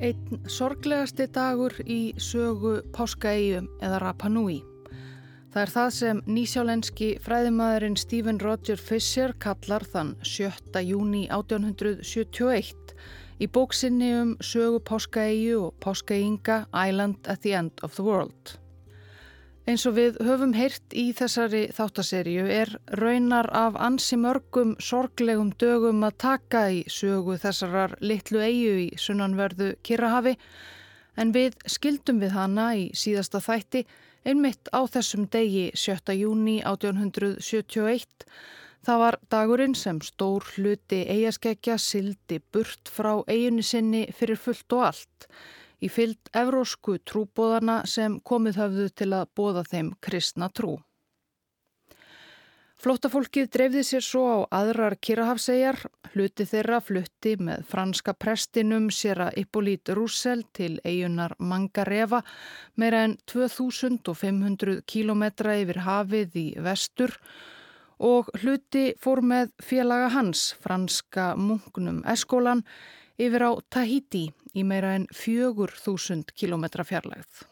Einn sorglegasti dagur í sögu Páskaeyju eða Rapa Nui. Það er það sem nýsjálenski fræðimaðurinn Stephen Roger Fisher kallar þann 7. júní 1871 í bók sinni sögu Páskaeyju og Páskaeyinga Island at the End of the World. Eins og við höfum heyrt í þessari þáttaseríu raunar af ansi mörgum sorglegum dögum að taka í sögu þessarar litlu eyju í sunnanverðu Kyrrahafi, en við skildum við hana í síðasta þætti einmitt á þessum degi 7. júní 1871. Það var dagurinn sem stór hluti eyjaskeggja sigldi burt frá eyjunni sinni fyrir fullt og allt, í fylgd evrósku trúboðana sem komið höfðu til að boða þeim kristna trú. Flóttafólkið dreifði sér svo á aðrar Kyrrahafseyjar, hluti þeirra flutti með franska prestinum séra Hippolyte Roussel til eyjunnar Mangareva, meira en 2500 kílómetra yfir hafið í vestur, og hluti fór með félaga hans, franska munknum Escolan, yfir á Tahiti í meira en 4000 kílómetra fjarlægð.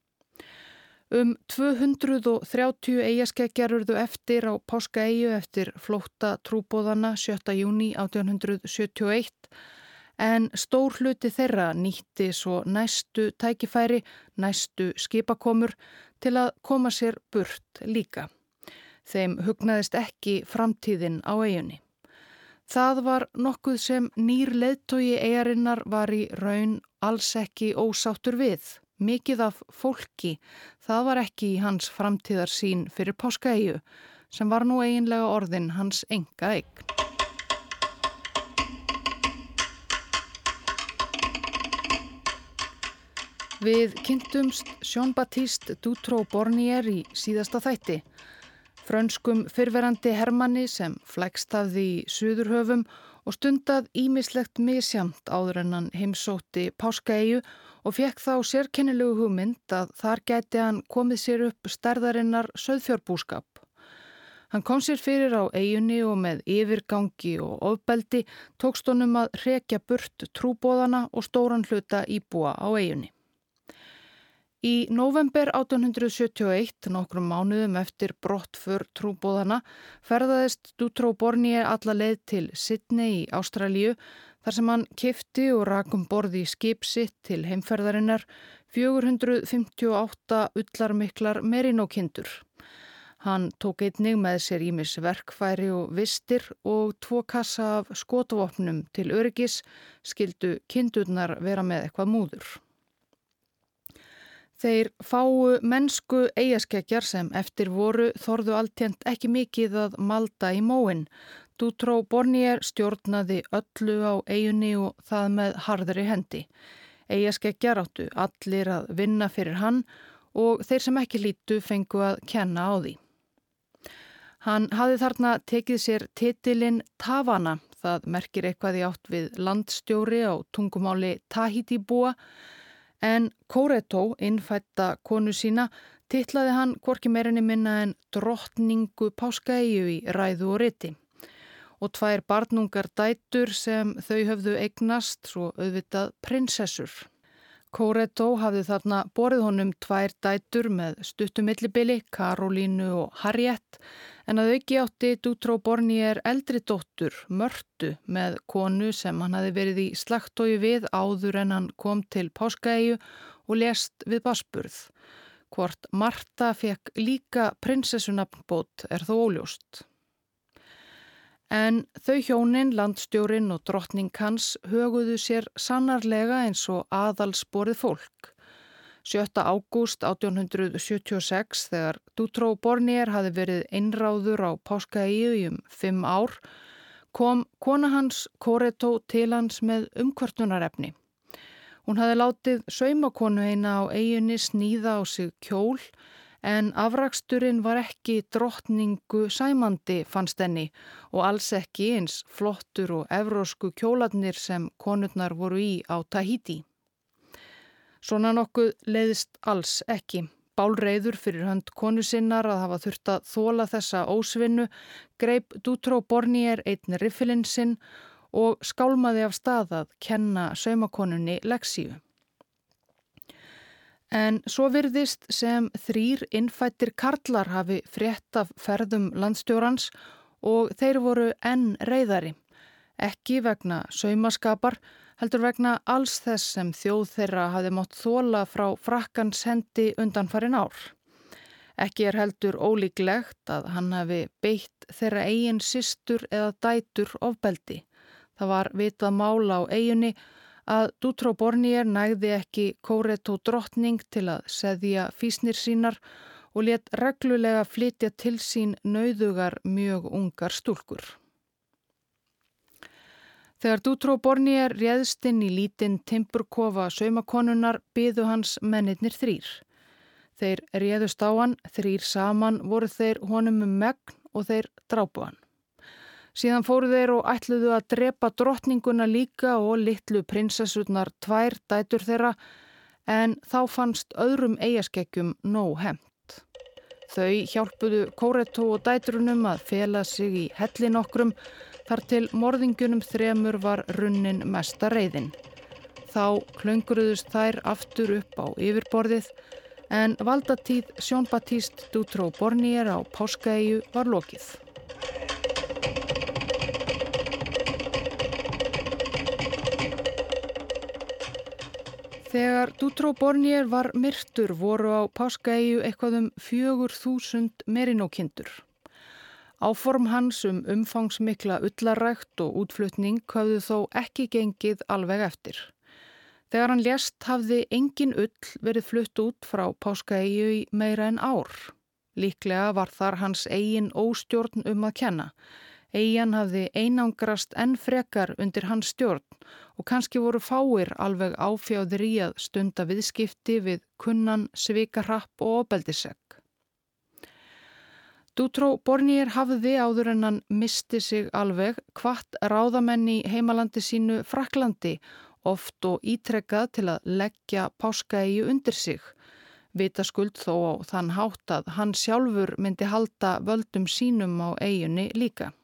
230 eyjaskeggjar urðu eftir á Páskaeyju eftir flótta trúboðana 7. júní 1871, en stór hluti þeirra nýtti svo næstu tækifæri, næstu skipakomur til að koma sér burt líka. Þeim hugnaðist ekki framtíðin á eyjunni. Það var nokkuð sem nýr leiðtogi eyjarinnar var í raun alls ekki ósáttur við. Mikið af fólki, það var ekki í hans framtíðarsýn fyrir Páskaeyju, sem var nú eiginlega orðin hans einkaeign. Við kynntumst Jean-Baptiste Dutroux-Bornier í síðasta þætti, frönskum fyrrverandi hermanni sem flækst hafði í Suðurhöfum og stundað ýmislegt misjamt áður en hann heimsótti Páskaeyju og fékk þá sérkennilegu hugmynd að þar gæti hann komið sér upp stærðarinnar sauðfjárbúskap. Hann kom sér fyrir á eyjunni og með yfirgangi og ofbeldi tókst honum að hrekja burt trúboðana og stóran hluta íbúa á eyjunni. Í nóvember 1871, nokkrum mánuðum eftir brottför trúboðana, ferðaðist Dutroux-Bornier alla leið til Sydney í Ástralíu, þar sem hann keypti og rak borð í skip sitt til heimferðarinnar 458 ullarmiklar merino-kindur. Hann tók einnig með sér ýmis verkfæri og vistir og 2 kassa af skotvopnum til öryggis, skyldu kindurnar vera með eitthvað múður. Þeir fáu mennsku eyjaskeggjar sem eftir voru þorðu alltént ekki mikið að malda í móinn. Dutroux-Bornier stjórnaði öllu á eyjunni og það með harðri hendi. Eyjaskeggjar áttu allir að vinna fyrir hann og þeir sem ekki hlýddu fengu að kenna á því. Hann hafði þarna tekið sér titilinn Tavana, það merkir eitthvað í átt við landstjóri á tungumáli Tahiti-búa, en Coreto, innfædda konu sína, titlaði hann hvorki meirinni minna en drottningu Páskaeyju í ræðu og riti. Og 2 barnungar dætur sem þau höfðu eignast, svo auðvitað prinsessur. Coreto hafði þarna borið honum 2 dætur með stuttu millibili, Karolínu og Harriet, en að auki átti Dutroux-Bornier eldri dóttur, Mörtu, með konu sem hann hafði verið í slagtogi við áður en hann kom til Páskaeyju og lést við barnsburð. Hvort Marta fekk líka prinsessunafnbót þó óljóst. En þau hjónin, landstjórinn og drottning hans höguðu sér sannarlega eins og aðalsporið fólk. 7. ágúst 1876, þegar Dutroux-Bornier hafði verið einráður á Páskaeyju í 5 ár, kom kona hans Coreto til hans með umkvörtunarefni. Hún hafði látið saumakonu eina á eyjunni sníða á sig kjól, en afraksturinn var ekki drottningu sæmandi, fannst henni, og alls ekki eins flottur og evrósku kjólarnir sem konurnar voru í á Tahiti. Svona nokkuð leiðist alls ekki. Bálreiður fyrir hönd konu sinnar að hafa þurft að þola þessa ósvinnu, greip Dutroux-Bornier einn riffilinn sinn og skálmaði af stað að kenna saumakonunni leksíu. En svo virðist sem 3 innfæddir karlar hafi frétt af ferðum landstjórans og þeir voru enn reiðari. Ekki vegna saumaskapar, heldur vegna alls þess sem þjóð þeirra hafi mátt þola frá Frakkans hendi undanfarin ár. Ekki heldur ólíklegt að hann hafi beitt þeirra eigin systur eða dætur ofbeldi. Það var vitað mál á eyjunni að Dutró Bornir nægði ekki Kóretó drottning til að seðja fýsnir sínar og lét reglulega flytja til sín nauðugar mjög ungar stúlkur. Þegar Dutró Bornir réðst inn í lítinn timburkofa saumakonunnar biðu hans mennirnir 3. Þeir réðust á hann, 3 saman voru þeir honum megn og þeir drápu hann. Síðan fóru þeir og ætluðu að drepa drottninguna líka og litlu prinsessurnar 2 dætur þeirra, en þá fannst öðrum eyjaskeggjum nóg hefnt. Þau hjálpuðu Kóretó og dætrunum að fela sig í helli nokkrum þar til morðingjunum 3 var runnin mesta reiðin. Þá klöngruðust þær aftur upp á yfirborðið, en valdatíð Jean-Baptiste Dutró Bornir á Páskaeyju var lokið. Þegar Dutró Bornir var myrtur voru á Páskaeyju eitthvað 4.000 merinókindur. Áform hans umfangsmikla ullarrækt og útflutning höfðu þó ekki gengið alveg eftir. Þegar hann lést hafði engin ull verið flutt út frá Páskaeyju í meira en ár. Líklega var þar hans eigin óstjórn að kenna. Eyjan hafði einangrast enn frekar undir hans stjórn og kannski voru fáir alveg áfjáðir í að stunda viðskipti við kunnan, svikahrapp og ofbeldisegg. Dutró Bornir hafði áður en hann misti sig alveg hvatt ráðamenn í heimalandi sínu Frakklandi oft og ítrekað til að leggja Páskaeyju undir sig. Vitaskuld þó á þann hátt að hann sjálfur myndi halda völdum sínum á eyjunni líka.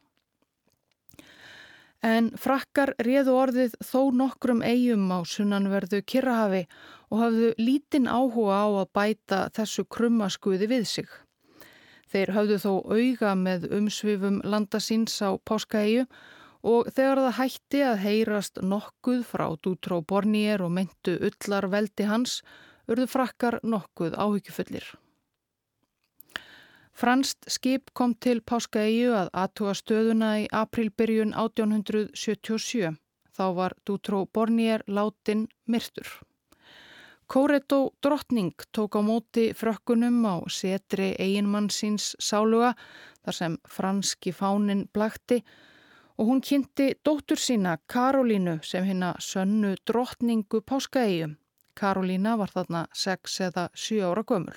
En Frakkar réðu orðið þó nokkrum eyjum á sunnanverðu Kyrrahafi og hafðu lítinn áhuga á að bæta þessu krummaskuði við sig. Þeir höfðu þó auga með umsvifum landa síns á Páskaeyju og þegar það hætti að heyrast nokkuð frá Dutró Bornir og meintu ullarveldi hans, urðu Frakkar nokkuð áhyggjufullir. Franskt skip kom til Páskaeyju að athuga stöðuna í aprílbyrjun 1877. Þá var Dutró Bornir látin myrtur. Kóretó drottning tók á móti frökkunum á setri eiginmann síns sáluga, þar sem franski fáninn blakti, og hún kynnti dóttur sína Karolínu sem hina sönnu drottningu Páskaeyju. Karolína var þarna 6 eða 7 ára gömul.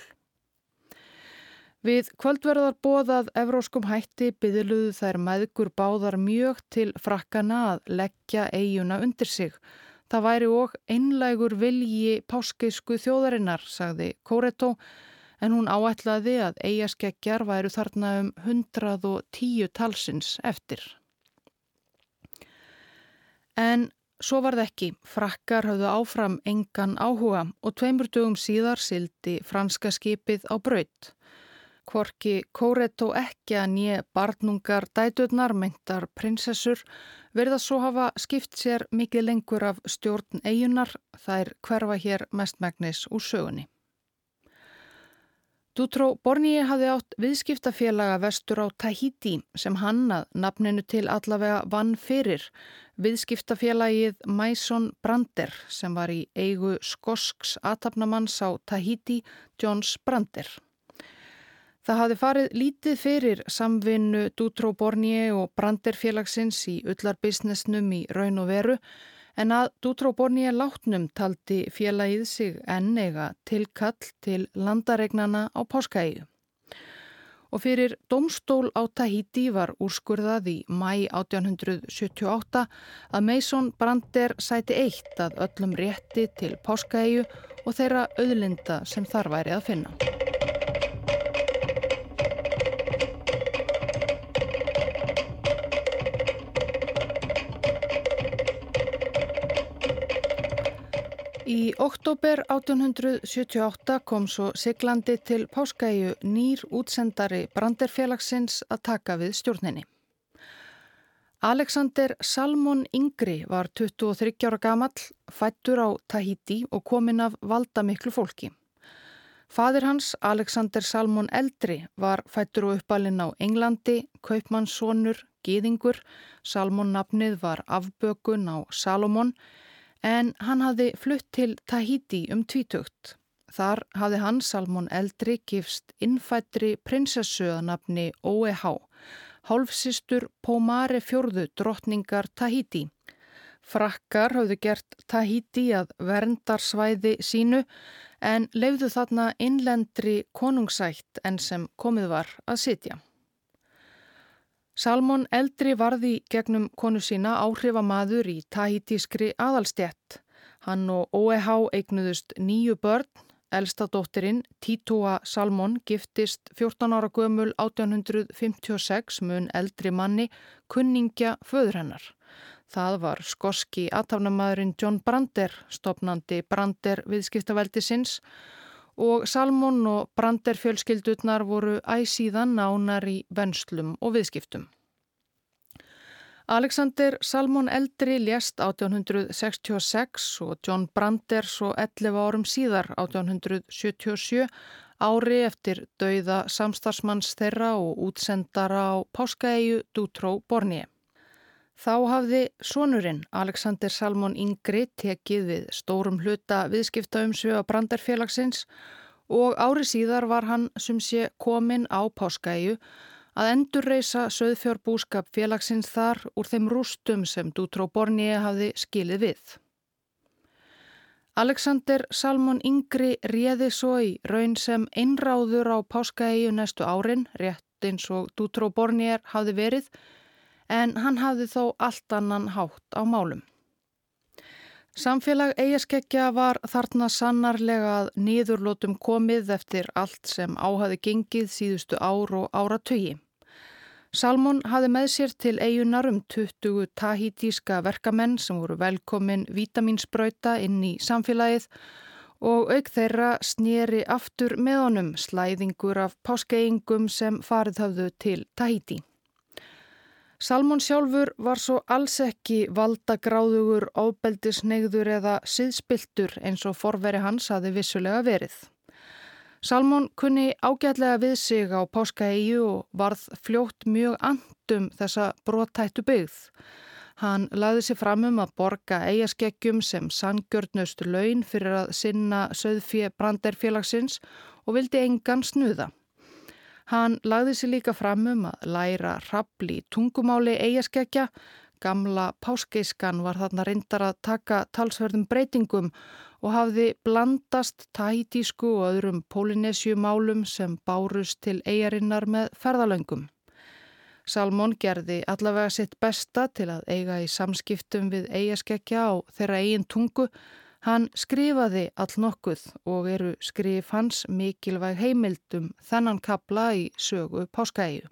Við kvöldverðar boðað evróskum hætti biðluðu þær mæðgur báðar mjög til Frakkanna að leggja eyjuna undir sig. Það væri og einlægur vilji páskeisku þjóðarinnar, sagði Kóretó, en hún áætlaði að eyjaskeggjar væru þarna 110 talsins eftir. En svo varð ekki. Frakkar höfðu áfram engan áhuga og 2 dögum síðar sigldi franska skipið á braut. Hvorki Kóretó ekkja né barnungar dæturnar, meintar prinsessur, virðast svo hafa skipt sér mikið lengur af stjórn eyjunnar, þær hverfa hér mestmegnis úr sögunni. Dutró Bornir hafði átt viðskiptafélaga vestur á Tahiti sem hann að nafninu til allavega vann fyrir, viðskiptafélagið Mason Brander sem var í eigu skosks athafnamanns á Tahiti, Johns Brander. Það hafði farið lítið fyrir samvinnu Dutró Bornir og Brander félagsins í ullarbisnessnum í raun og veru, en að Dutró Bornir látnum taldi félagið sig enn eiga tilkall til landaregnana á Páskaeyju. Og fyrir dómstól á Tahiti var úrskurðað í maí 1878 að Mason Brander sæti 1 að öllum rétti til Páskaeyju og þeirra auðlinda sem þar væri að finna. Í október 1878 kom svo siglandi til Páskaeyju nýr útsendari Branderfélagsins að taka við stjórninni. Alexander Salmon yngri var 23 ára gamall, fæddur á Tahiti og kominn af valdamiklu fólki. Faðir hans, Alexander Salmon eldri, var fæddur og uppalinn á Englandi, kaupmannssonur, gyðingur. Salmon nafnið var afbökun á Salomon, en hann hafði flutt til Tahiti tvítugt. Þar hafði hann, Salmon eldri, gifst innfæddri prinsessu að nafni Oeha, hálfsystur Pomare IV drottningar Tahiti. Frakkar höfðu gert Tahiti að verndarsvæði sínu en leyfðu þarna innlendri konungsætt enn sem komið var að sitja. Salmon eldri varði gegnum konu sína áhrifamaður í tahitískri aðalstétt. Hann og Oeha eignuðust 9 börn. Elsta dóttirinn, Titoa Salmon, giftist 14 ára gömul 1856 mun eldri manni, kunningja föður hennar. Það var skoski athafnamaðurinn John Brander, stofnandi Brander viðskiptaveldisins, og Salmon og Brander fjölskyldurnar voru síðan nánar í venslum og viðskiptum. Alexander Salmon eldri lést 1866 og John Brander svo 11 árum síðar 1877, ári eftir dauða samstarfsmanns þeirra og útsendara á Páskaeyju Dutró Bornée. Þá hafði sonurinn Alexander Salmon yngri tekið við stórum hluta viðskiptaumsvifa Branderfélagsins og ári síðar var hann sumsé kominn á Páskaeyju að endurreisa sauðfjárbúskap félagsins þar úr þeim rústum sem Dutró Bornée hafði skilið við. Alexander Salmon yngri réði svo í raun sem einráður á Páskaeyju næstu árin, rétt eins og Dutró Bornée hafði verið, en hann hafði þó allt annan hátt á málum. Samfélag eyjaskeggja var þarna sannarlega að niðurlótum komið eftir allt sem á hafði gengið síðustu ár og áratugi. Salmon hafði með sér til eyjunar 20 tahitíska verkamenn sem voru velkomin vítamínsbrauta inn í samfélagið og auk þeirra sneri aftur með honum slæðingur af páskaeyingum sem farið höfðu til Tahiti. Salmon sjálfur var svo alls ekki valdagráðugur, ofbeldisneigður eða siðspilltur eins og forveri hans hafði vissulega verið. Salmon kunni ágætlega við sig á Páskaeyju og varð fljótt mjög annt þessa brothættu byggð. Hann lagði sig fram að borga eyjaskeggjum sem sanngjörnustu laun fyrir að sinna sauðfé Branderfélagsins og vildi engan snuða. Hann lagði sig líka fram að læra hrafl í tungumáli eyjaskeggja. Gamla páskeiskan var þarna reyndar að taka talsverðum breytingum og hafði blandast tahitísku og öðrum Pólynesiumálum sem bárust til eyjarinnar með ferðalöngum. Salmon gerði allavega sitt besta til að eiga í samskiptum við eyjaskeggja á þeirra eigin tungu. Hann skrifaði allnokkuð og eru skrif hans mikilvæg heimild þennan kafla í sögu Páskaeyju.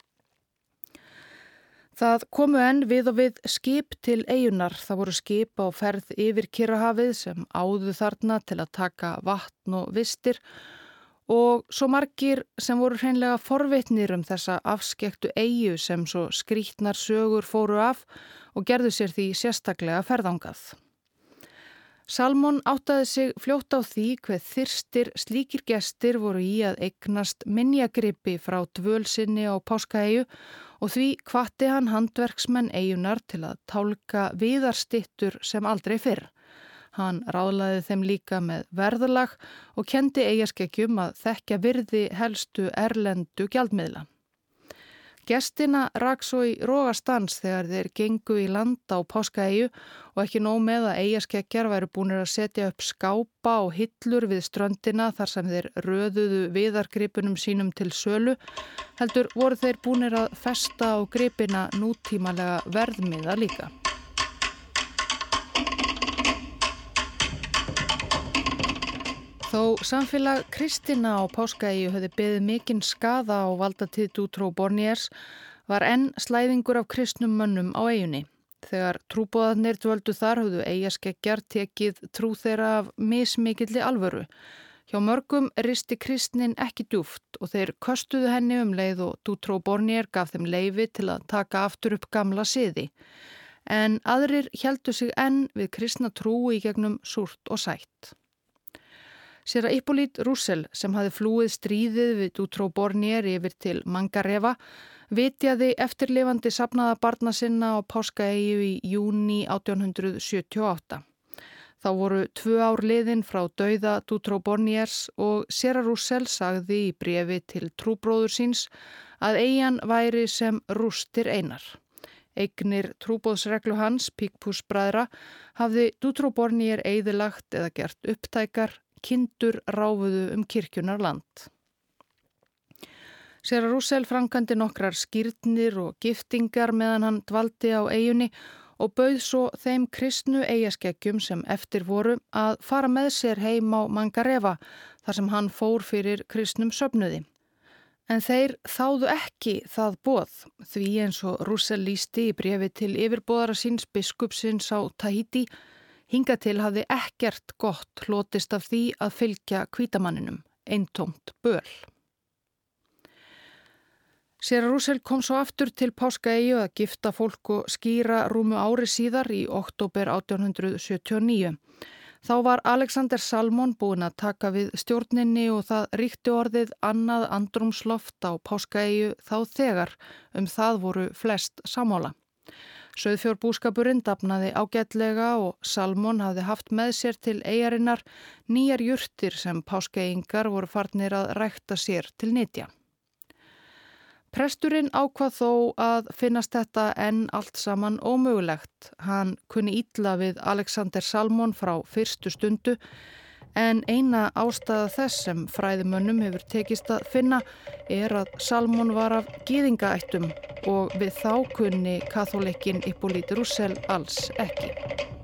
Það komu enn við og við skip til eyjunar. Það voru skip á ferð yfir Kyrrahafið sem áðu þarna til að taka vatn og vistir og svo margir sem voru hreinlega forvitnir þessa afskekktu eyju sem svo skrýtnar sögur fóru af og gerðu sér því sérstaklega ferðangað. Salmon áttaði sig fljótt á því hve þyrstir slíkir gestir voru í að eignast minjagripi frá dvöl sinni á Páskaeyju og því hvatti hann handverksmenn eyjunar til að tálka viðarstyttur sem aldrei fyrr. Hann ráðlaði þeim líka með verðlag og kenndi eyjaskeggjum að þekkja virði helstu erlendu gjaldmiðla. Gestina rak svo í rogastans þegar þeir gengu í land á Páskaeyju og ekki nóg með að eyjaskeggjar væru búnir að setja upp skápa og hillur við ströndina þar sem þeir röðuðu viðargripunum sínum til sölu, heldur voru þeir búnir að festa á gripina nútímalega verðmiða líka. Þó samfélag kristinna á Páskaeyju höfðu beðið mikinn skaða á valdatíð Dutró Bornérs var enn slæðingur af kristnum mönnum á eyjunni. Þegar trúboðarnir dvöldu þar höfðu eyjaskeggjar tekið trú þeirra af mismikilli alvöru. Hjá mörgum risti kristnin ekki djúpt og þeir köstuðu henni leið og Dutroux Bornier gaf þeim leyfi til að taka aftur upp gamla siði. En aðrir héldu sig enn við kristna trú í gegnum súrt og sætt. Séra Hippolyte Roussel, sem hafði flúið stríðið við Dutroux Bornier yfir til Mangareva, vitjaði eftirlifandi safnaða barna sinna á Páskaeyju í júní 1878. Þá voru 2 ár liðin frá dauða Dutroux Borniers og séra Roussel sagði í bréfi til trúbróður síns að eyjan væri sem rústir einar. Eignir trúboðsreglu hans, Picpus-bræðra, hafði Dutroux Bornier eyðilagt eða gert upptækar, kindur ráfuðu kirkjunar land. Séra Roussel framkvæmdi nokkrar skírnir og giftingar meðan hann dvaldi á eyjunni og bauð svo þeim kristnu eyjaskeggjum sem eftir voru að fara með sér heim á Mangareva þar sem hann fór fyrir kristnum söfnuði. En þeir þáðu ekki það boð því eins og Roussel lýsti í bréfi til yfirboðara síns biskupsins á Tahiti, hingað til hafði ekkert gott hlotist af því að fylgja hvítamanninum, eintómt böl. Séra Roussel kom svo aftur til Páskaeyju að gifta fólk og skíra rúmu ári síðar í október 1879. Þá var Alexander Salmon búinn að taka við stjórninni og það ríkti orðið annað andrúmsloft á Páskaeyju þá þegar það voru flest sammála. Sauðfjárbúskapurinn dafnaði ágætlega og Salmon hafði haft með sér til eyjarinnar nýjar jurtir sem páskaeyingar voru farnir að rækta sér til nytja. Presturinn ákvað þó að finnast þetta enn allt saman ómögulegt. Hann kunni illa við Alexander Salmon frá fyrstu stundu en eina ástæða þess sem fræðimönnum hefur tekist að finna að Salmon var af gyðingaættum og við þá kunni kaþólikkinn Hippolyte Roussel alls ekki.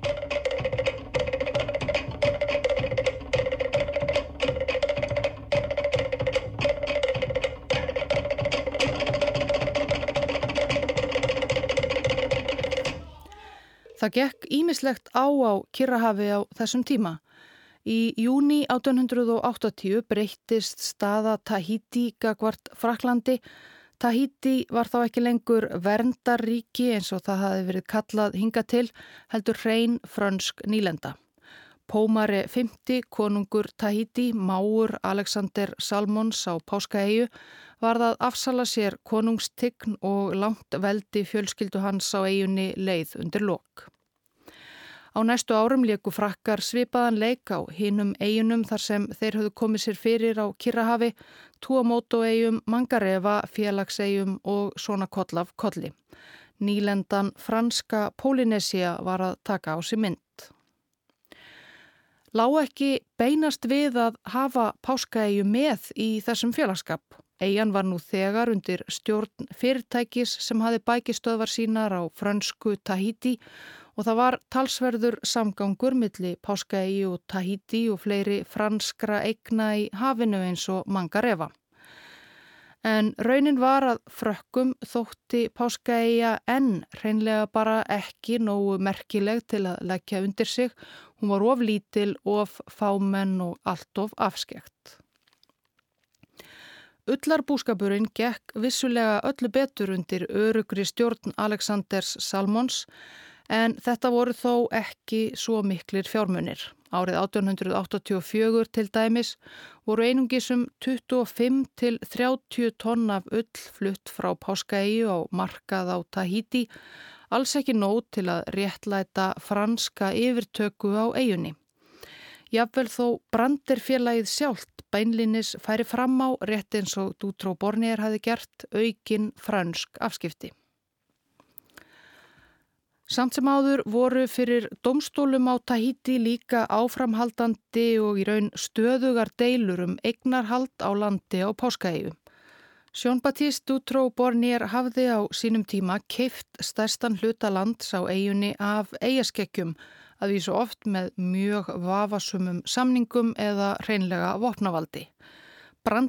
Það gekk ýmislegt á Kyrrahafi á þessum tíma. Í júní 1880 breyttist staða Tahiti gagnvart Frakklandi. Tahiti var þá ekki lengur verndarríki eins og það hafi verið kallað hingað til, heldur hrein frönsk nýlenda. Pómari V, konungur Tahiti, mágur Alexander Salmons á Páskaeyju, varð að afsala sér konungstign og langt veldi fjölskyldu hans á eyjunni leið undir lok. Á næstu árum léku Frakkar svipaðan leik á hinum eyjunum þar sem þeir höfðu komið sér fyrir á Kyrrahafi, Tuamotu-eyjum, Mangareva, félagseyjum og svona koll af kolli. Nýlendan franska Pólýnesía var að taka á sig mynd. Lá ekki beinast við að hafa Páskaeyju með í þessum félagsskap. Eyjan var nú þegar undir stjórn fyrirtækis sem hafði bækistöðvar sínar á frönsku Tahiti og það var talsverður samgangur milli Páskaeyju og Tahiti og fleiri franskra eigna í hafinu eins og Mangareva. En raunin var að Frökkum þótti Páskaeyja enn hreinlega bara ekki nógu merkileg til að leggja undir sig. Hún var of lítil, of fámenn og allt of afskekt. Ullarbúskapurinn gekk vissulega öllu betur undir öruggri stjórn Alexanders Salmons, en þetta voru þó ekki svo miklir fjármunir. Árið 1884 til dæmis voru einungis 25 til 30 tonn af ull flutt frá Páskaeyju á markað á Tahiti, alls ekki nóg til að réttlæta franska yfirtöku á eyjunni. Jafnvel þó Branderfélagið sjálft beinlínis færi fram á rétt eins og Dutroux Bornier hafði gert aukin frönsk afskipti. Samt sem áður voru fyrir dómstólum á Tahiti líka áframhaldandi og í raun stöðugar deilur eignarhald á landi á Páskaeyju. Jean-Baptiste Dutroux Bornier hafði á sínum tíma keypt stærstan hluta lands á eyjunni af eyjaskeggjum, að vísu oft með mjög vafasumum samningum eða hreinlega vopnavaldi.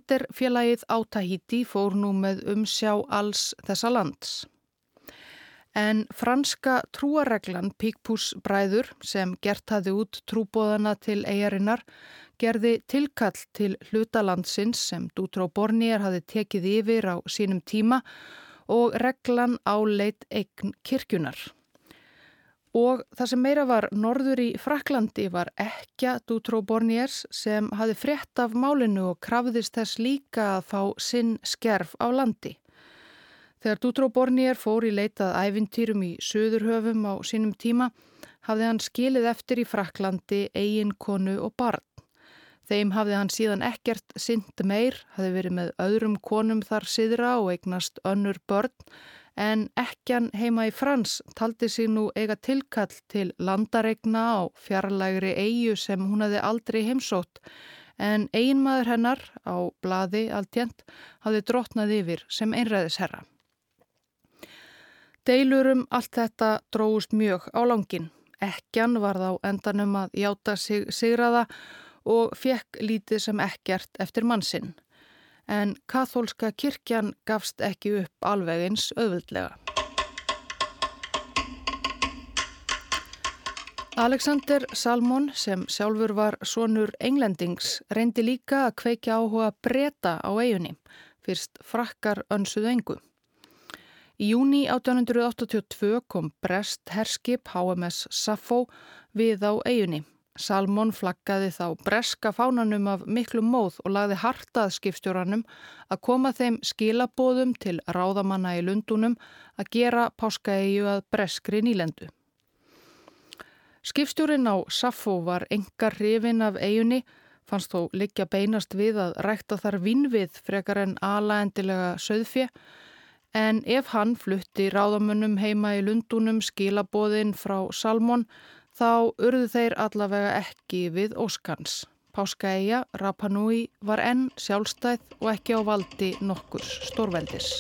Branderfélagið á Tahiti fór nú með umsjá alls þessa lands. En franska trúarreglan Picpus-bræður sem gert hafði út trúboðana til eyjarinnar gerði tilkall til hlutalandsins sem Dutró Bornir hafði tekið yfir á sínum tíma og reglan áleit eign kirkjunar. Og það sem meira var norður í Frakklandi var ekkja Dutró Borniers sem hafði frétt af málinu og krafðist þess líka að fá sinn skerf á landi. Þegar Dutró Bornir fór í leitað ævintýrum í Suðurhöfum á sínum tíma hafði hann skilið eftir í Frakklandi eiginkonu og barn. Þeim hafði hann síðan ekkert sinnt meir, hafði verið með öðrum konum þar syðra og eignast önnur börn, en ekkjan heima í Frans taldi sig nú eiga tilkall til landareigna á fjarlægri eyju sem hún hafði aldrei heimsótt, en eiginmaður hennar á blaði alltént hafði drottnað yfir sem einræðisherra. Deilur allt þetta drógust mjög á langinn. Ekkjan varð á endanum að játa sig sigraða og fekk lítið sem ekkert eftir mann sinn. En kaþólska kirkjan gafst ekki upp alveg eins auðveldlega. Alexander Salmon, sem sjálfur var sonur englendings, reyndi líka að kveikja áhuga Breta á eyjunni, fyrst Frakkar önsuðu engu. Í júní 1882 kom breskt herskip HMS Sappho við á eyjunni. Salmon flaggaði þá breska fánanum af miklum móð og lagði hart að skipstjóranum að koma þeim skilaboðum til ráðamanna í Lundúnum að gera Páskaeyju að breskri nýlendu. Skipstjórinn á Sappho var einkar hrifinn af eyjunni, fannst þó liggja beinast við að rækta þar vínvið frekar en alaendilega sauðfé, en ef hann flutti ráðamönnum heima í Lundúnum skilaboðin frá Salmon, þá urðu þeir allavega ekki við óskans. Páskaeyja, Rapa Nui, var enn sjálfstæð og ekki á valdi nokkurs stórveldis.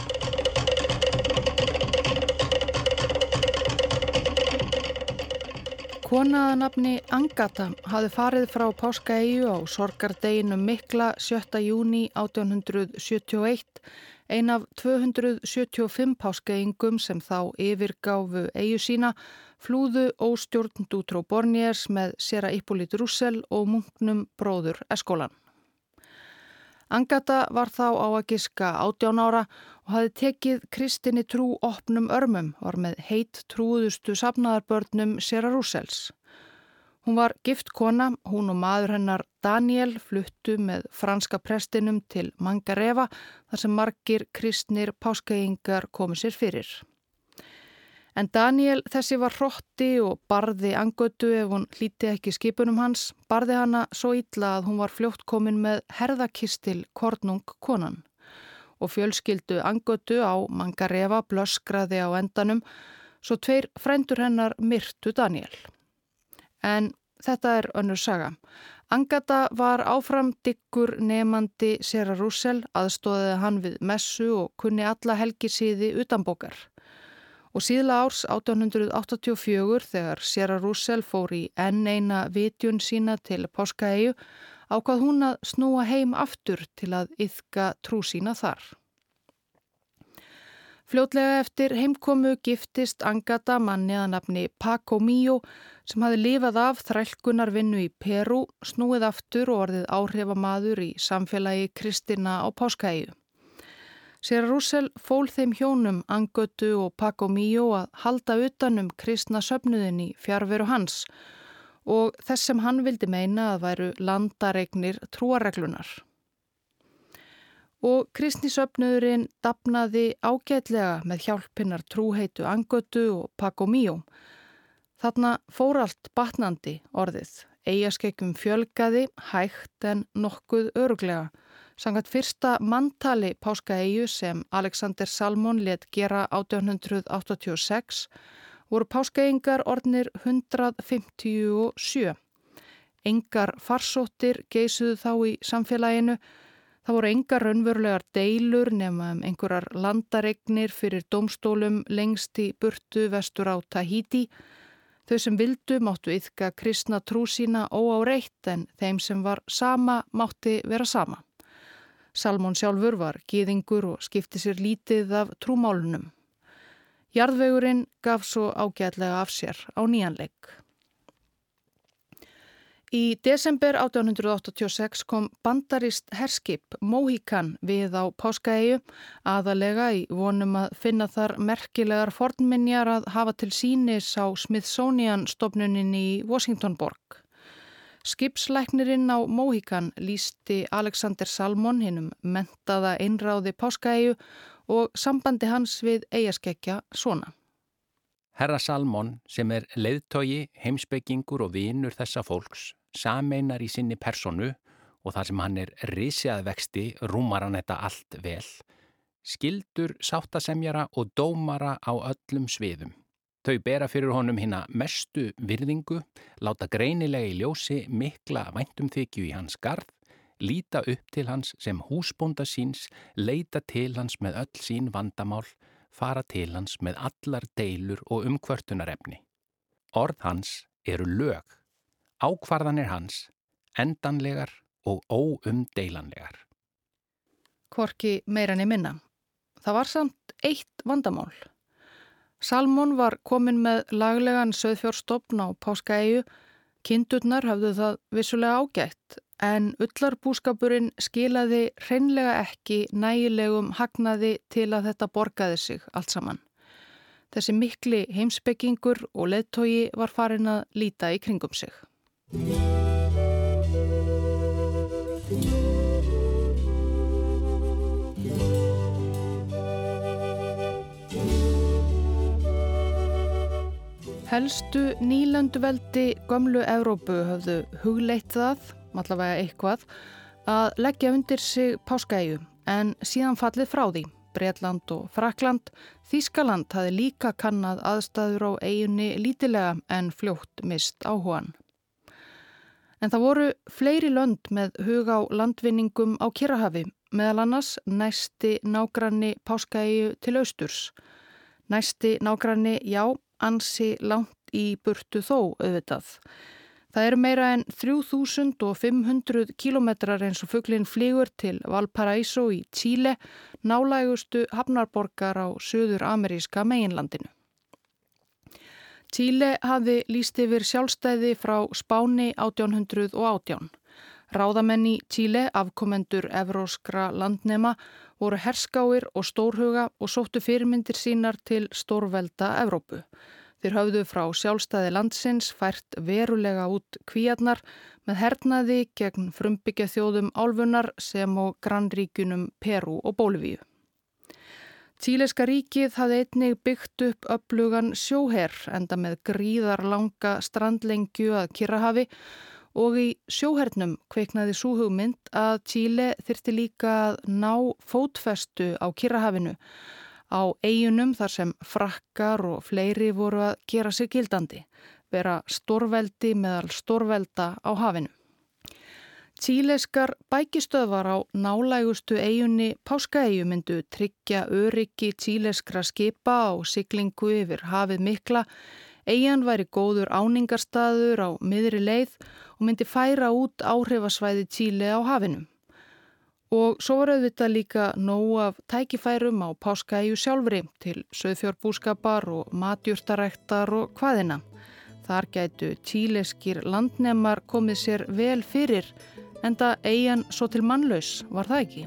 Kona að nafni Angata hafði farið frá Páskaeyju á sorgardeginum mikla 7. júní 1871, ein af 275 páskaeyingum sem þá yfirgáfu eyju sína, flúðu óstjórn Dutró Borniers með séra Hippolyte Roussel og munknum bróður Eskólan. Angata var þá á að giska 18 ára og hafði tekið kristinni trú opnum örmum, var með heit trúðustu safnaðarbörnum séra Roussels. Hún var gift kona, hún og maður hennar Daniel fluttu með franska prestinum til Mangareva þar sem margir kristnir páskaeyingar komu sér fyrir. En Daniel þessi var hrotti og barði Angötu ef hún hlýtti ekki skipunum hans, barði hana svo illa að hún var fljótt komin með herðakistil kornung konan. Og fjölskyldu Angötu á Mangareva blöskraði á endanum, svo 2 frændur hennar myrtu Daniel. En þetta er önnur saga. Angata var áfram dyggur nemandi séra Roussel, aðstoðaði hann við messu og kunni alla helgisiði utanbókar. Og síðla árs 1884 þegar séra Roussel fór í enn eina vitjun sína til Páskaeyju ákvað hún að snúa heim aftur til að iðka trú sína þar. Fljótlega eftir heimkomu giftist Angata manni að nafni Paco Mio sem hafði lifað af þrælkunarvinnu í Perú, snúið aftur og orðið áhrifamaður í samfélagi kristinna á Páskaeyju. Séra Roussel fól þeim hjónum Angötu og Paco Mio að halda utanum kristna söfnuðin í fjarveru hans og þess sem hann vildi meina að væru landareignir trúarreglunar. Og kristnisöfnuðurinn dafnaði ágætlega með hjálpinar trúheitu Angötu og Paco Mio. Þarna fór allt batnandi orðið. Eyjaskeggjum fjölgaði, hægt en nokkuð örugglega. Samkvæmt fyrsta manntali Páskaeyju sem Alexander Salmon lét gera 1886 voru páskaeyingar orðnir 157. Engar farsóttir geisuðu þá í samfélaginu. Það voru engar raunverulegar deilur nema einhverjar landareignir fyrir dómstólum lengst í burtu vestur á Tahiti. Þau sem vildu máttu iðka kristna trú sína óáreitt en þeim sem var sama mátti vera sama. Salmon sjálfur var gyðingur og skipti sér lítið af trúmálunum. Jarðvegurinn gaf svo ágætlega af sér á nýjan leik. Í desember 1886 kom bandarískt herskip Mohican við á Páskaeyju, aðalega í vonum að finna þar merkilegar fornminjar að hafa til sýnis á Smithsonian stofnuninni í Washingtonborg. Skipslæknirinn á Mohican lýsti Alexander Salmon hinum menntaða einráði Páskaeyju og sambandi hans við eyjaskeggja svona. Herra Salmon, sem leiðtogi, heimspekingur og vinur þessa fólks, sameinar í sinni personu og þar sem hann risi að vexti rúmar hann þetta allt vel, skildur sáttasemjara og dómara á öllum sviðum. Þau bera fyrir honum hina mestu virðingu, láta greinilega í ljósi mikla væntumþykju í hans garð, líta upp til hans sem húsbónda síns, leita til hans með öll sín vandamál, fara til hans með allar deilur og umkvörtunarefni. Orð hans eru lög, ákvarðanir hans, endanlegar og óumdeilanlegar. Hvorki meira né minna. Það var samt eitt vandamál. Salmon var kominn með laglegan sauðfjárstofn á Páskaeyju, kindurnar höfðu það vissulega ágætt, en ullarbúskapurinn skilaði hreinlega ekki nægilegum hagnaði til að þetta borgaði sig allt saman. Þessi mikli heimspekingur og leiðtogi var farinn að líta í kringum sig. Helstu nýlenduveldi gömlu Evrópu höfðu hugleitt það, allavega eitthvað, að leggja undir sig Páskaeyju en síðan fallið frá því. Bretland og Frakkland, Þýskaland hafði líka kannað aðstæður á eyjunni lítilega en fljótt mist áhugan. En það voru fleiri lönd með hug á landvinningum á Kyrrahafi, meðal annars næsti nágranni Páskaeyju til austurs. Næsti nágranni, já, ansi langt í burtu þó auðvitað. Það eru meira en 3500 kílómetrar eins og fuglinn flýgur til Valparaíso í Chile, nálægustu hafnarborgar á suður-ameríska meginlandinu. Chile hafði lýst yfir sjálfstæði frá Spáni 1818. Ráðamenn í Chile, afkomendur evróskra landnema, voru herskáir og stórhuga og sóttu fyrirmyndir sínar til stórvelda Evrópu. Þeir höfðu frá sjálfstæði landsins fært verulega út kvíarnar með hernaði gegn frumbyggjaþjóðum álfunnar sem og grannríkjunum Perú og Bólivíu. Chíleska ríkið hafði einnig byggt upp öflugan sjóher enda með gríðarlanga strandlengju að Kyrrahafi og í sjóhernum kveiknaði sú hugmynd að Chile þyrfti líka að ná fótfestu á Kyrrahafinu, á eyjunum þar sem Frakkar og fleiri voru að gera sig gildandi, vera stórveldi meðal stórvelda á hafinu. Chileskar bækistöðvar á nálægustu eyjunni Páskaeyju myndu tryggja öryggi chileskra skipa á siglingu yfir hafið mikla. Eyjan væri góður áningarstaður á miðri leið og myndi færa út áhrifasvæði Chile á hafinu. Og svo var auðvitað líka nóg af tækifærum á Páskaeyju sjálfri til sauðfjárbúskapar og matjurtaræktar og hvaðina. Þar gætu chileskir landnemar komið sér vel fyrir, enda eyjan svo til mannlaus, var það ekki?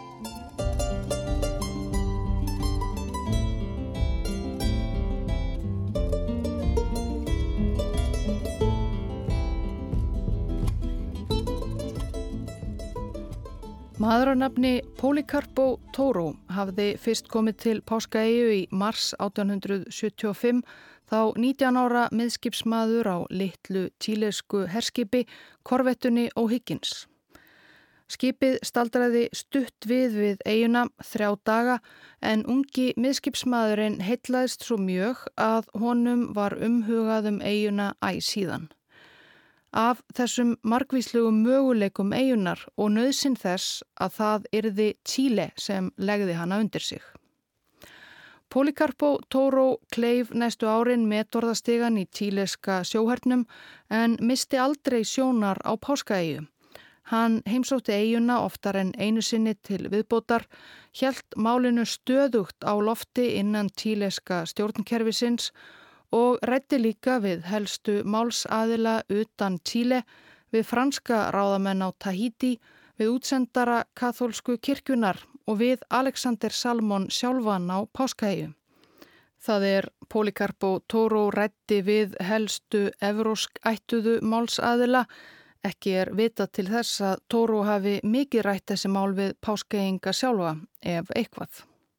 Maður á nafni Policarpo Toro hafði fyrst komið til Páskaeyju í mars 1875, þá 19 ára miðskipsmaður á litlu chilesku herskipi, korvettunni O'Higgins. Skipið staldraði stutt við eyjuna 3 daga en ungi miðskipsmaðurinn heillaðist svo mjög að honum var umhugað eyjuna æ síðan. Af þessum margvíslugum möguleikum eyjunar og nauðsyn þess að það yrði Chile sem legði hana undir sig. Policarpo Toro kleif næstu árin metorðastigan í chileska sjóhernum en misti aldrei sjónar á Páskaeyju. Hann heimsótti eyjuna oftar en einu sinni til viðbótar, hélt málinu stöðugt á lofti innan tíleska stjórnkerfisins og ræddi líka við helstu málsaðila utan Chile, við franska ráðamenn á Tahiti, við útsendara kaþólsku kirkjunar og við Alexander Salmon sjálfan á Páskaeyju. Það Policarpo Toro ræddi við helstu evrósk ættuðu málsaðila. Ekki vitað til þess að Toro hafi mikið rætt þessi mál við páskaeyinga sjálfa, ef eitthvað.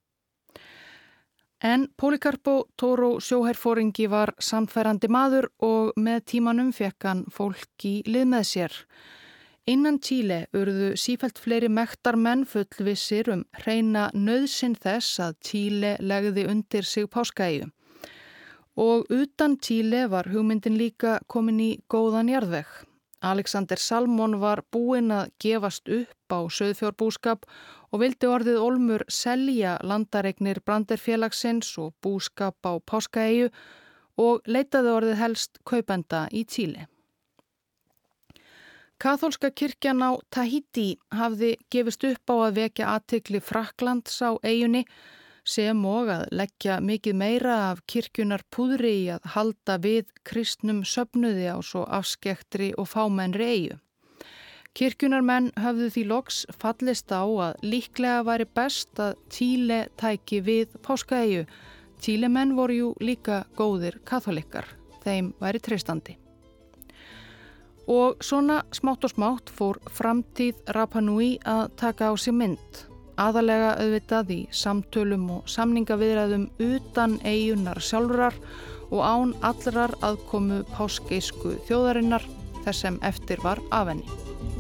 En Policarpo Toro sjóherforingi var sannfærandi maður og með tímanum fekk hann fólk í lið með sér. Innan Chile urðu sífellt fleiri mektarmenn fullvissir hreina nauðsyn þess að Chile legði undir sig Páskaeyju. Og utan Chile var hugmyndin líka komin í góðan jarðveg. Alexander Salmon var búinn að gefast upp á sauðfjárbúskap og vildi orðið ólmur selja landareignir Branderfélagsins og búskap á Páskaeyju og leitaði orðið helst kaupenda í Chile. Kaþólska kirkjan á Tahiti hafði gefist upp á að vekja athygli Frakklands á eyjunni sem og að leggja mikið meira af kirkjunar púðri í að halda við kristnum söfnuði á svo afskektri og fámennri eyju. Kirkjunarmenn höfðu því loks fallist á að líklega væri best að Chile tæki við Páskaeyju. Chilemenn voru jú líka góðir kaþólikkar, þeim væri treystandi. Og svona smátt og smátt fór framtíð Rapa Nui að taka á sig mynd. Aðalega auðvitað í samtölum og samningaviðræðum utan eyjunar sjálfrar og án allrar aðkomu páskeisku þjóðarinnar þess sem eftir var af henni.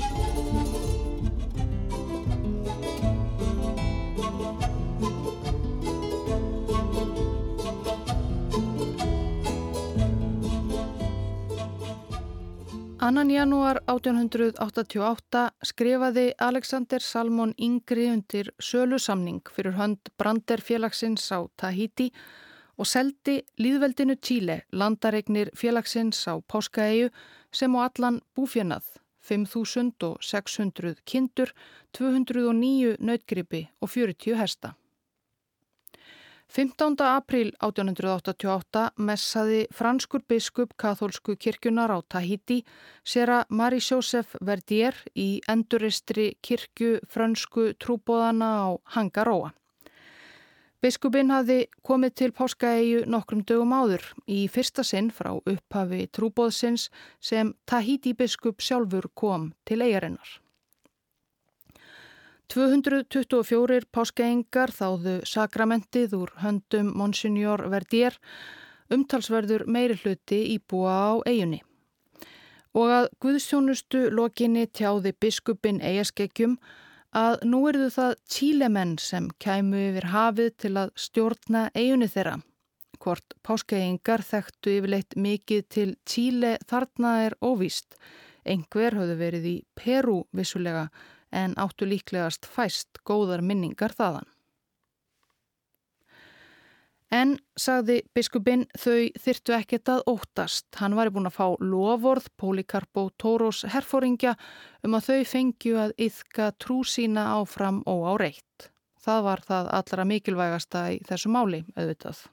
Annan janúar 1888 skrifaði Alexander Salmon yngri undir sölusamning fyrir hönd Branderfélagsins á Tahiti og seldi lýðveldinu Chile landareignir félagsins á Páskaeyju sem á allan búfénað, 5.600 kindur, 209 nautgripi og 40 hesta. 15. apríl 1888 messaði franskur biskup kaþólsku kirkjunar á Tahiti, séra Marie-Joseph Verdier í endurreistri kirkju frönsku trúboðana á Hangaroa. Biskupinn hafði komið til Páskaeyju nokkrum dögum áður í fyrsta sinn frá upphafi trúboðsins sem Tahiti biskup sjálfur kom til eyjarinnar. 224 páskaeyingar þáðu sakramentið úr höndum Monsignor Verdier, umtalsverður meirihluti íbúa á eyjunni. Og að guðsþjónustu lokinni tjáði biskupinn eyjaskeggjum að nú yrðu það Chilemenn sem kæmu yfir hafið til að stjórna eyjunni þeirra. Hvort páskaeyingar þekktu yfirleitt mikið til Chile þarna óvíst. Einhver höfðu verið í Perú vissulega, en áttu líklegast fæst góðar minningar þaðan. En, sagði biskupinn, þau þyrftu ekkert að óttast. Hann væri búinn að fá loforð Policarpo Toros herforingja að þau fengju að iðka trú sína áfram óáreitt. Það var það allra mikilvægasta í þessu máli, auðvitað.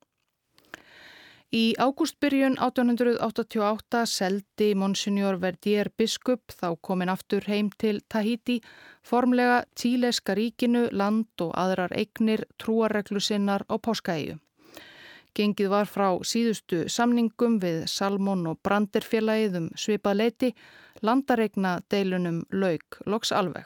Í ágústbyrjun 1888 seldi Monsignor Verdier biskup, þá kominn aftur heim til Tahiti, formlega Chileska ríkinu, land og aðrar eignir trúarreglu sinnar á Páskaeyju. Gengið var frá síðustu samningum við Salmon og Branderfélagið svipað leyti, landareigna deilunum lauk loks alveg.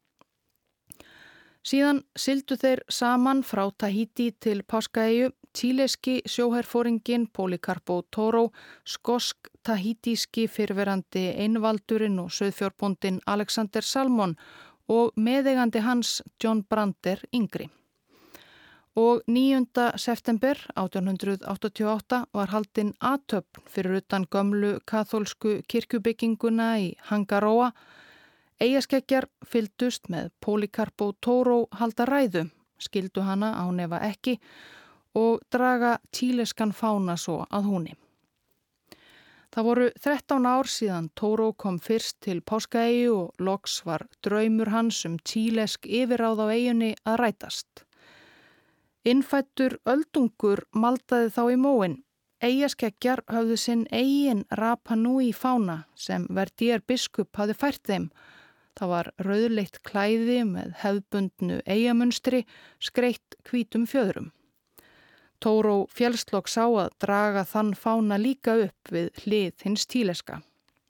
Síðan sigldu þeir saman frá Tahiti til Páskaeyju, Chileski sjóherforinginn Policarpo Toro, skosk-tahitíski fyrrverandi einvaldurinn og sauðfjárbóndinn Alexander Salmon og meðeigandi hans John Brander yngri. Og 9. september 1888 var haldin athöfn fyrir utan gömlu kaþólsku kirkjubygginguna í Hangaroa. Eyjaskeggjar fylgdust með Policarpo Toro halda ræðu, skildu hana ánefa ekki, og draga chileskan fána svo að húni. Það voru 13 ár síðan Toro kom fyrst til Páskaeyju og loks var draumur hans tílesk yfirráð á eyjunni að rætast. Innfættur öldungur maldaði þá í móinn. Eyjaskeggjar höfðu sinn eigin Rapa Nui fána sem Verdier biskup hafði fært þeim. Það var rauðleitt klæði með hefðbundnu eyjamunstri skreytt hvítum fjöðrum. Toro féllst loks á að draga þann fána líka upp við hlið hins tíleska.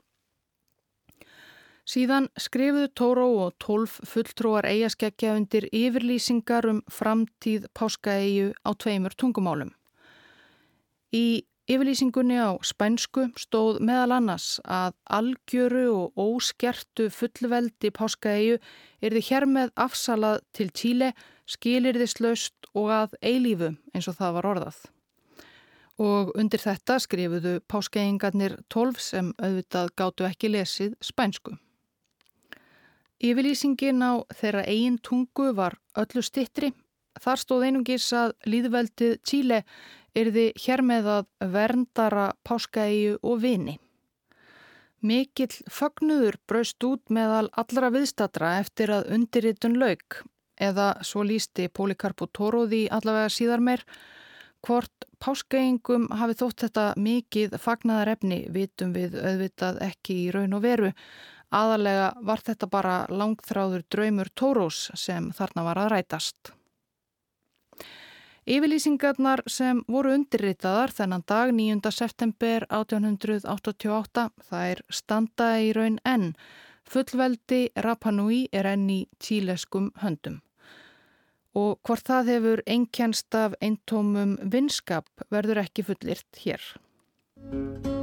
Síðan skrifuðu Toro og 12 fulltrúar eyjaskeggja undir yfirlýsingar framtíð Páskaeyju á 2 tungumálum. Í yfirlýsingunni á spænsku stóð meðal annars að algjöru og óskertu fullveldi Páskaeyju yrði hér með afsalað til Chile skilyrðislaust og að eilífu eins og það var orðað. Og undir þetta skrifuðu páskaeyingarnir 12 sem auðvitað gátu ekki lesið spænsku. Yfirlýsingin á þeirra eigin tungu var öllu styttri. Þar stóð einungis að lýðveldið Chile yrði hér með að verndara Páskaeyju og vini. Mikill fögnuður braust út meðal allra viðstaddra eftir að undirritun lauk, eða svo lýsti Policarpo Toro því allavega síðar meir. Hvort páskaeyingum hafi þótt þetta mikið fagnaðarefni vitum við auðvitað ekki í raun og veru. Aðalega var þetta bara langþráður draumur Toros sem þarna var að rætast. Yfirlýsingarnar sem voru undirritaðar þennan dag 9. september 1888, þær standa í raun enn. Fullveldi Rapa Nui enn í chileskum höndum. Og hvort það hefur einkennst af eintómum vinskap verður ekki fullyrt hér.